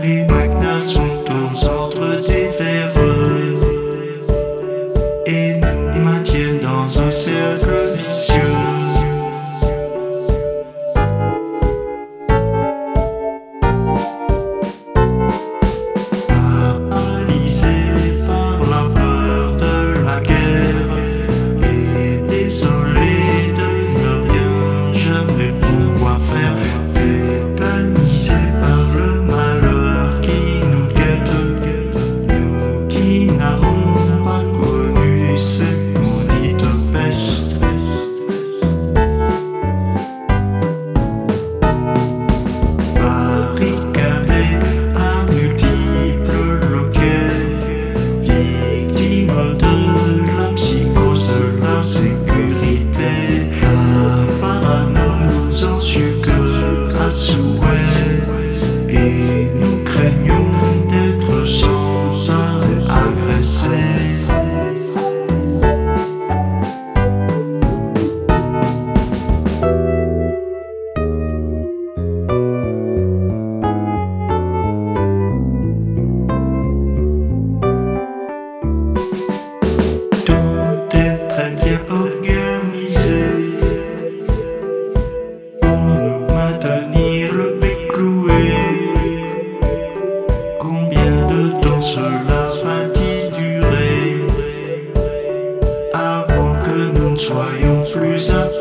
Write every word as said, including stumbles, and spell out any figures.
Les maquenas sont aux ordres des véreux et nous maintiennent dans un cercle vicieux. Paralysés par la peur de la guerre et désolés de ne rien jamais pouvoir faire, tétanisés par le malheur qui nous guette, nous qui n'avons pas connu cette maudite peste. Barricadés à multiples loquets, victimes de la psychose de l'insécurité, la parano nous en sucre à souhait, et nous craignons d'être sans arrêt agressés. Tout est très bien organisé pour nous maintenir le bec cloué. Combien de temps cela va-t-il durer avant que nous ne soyons plus à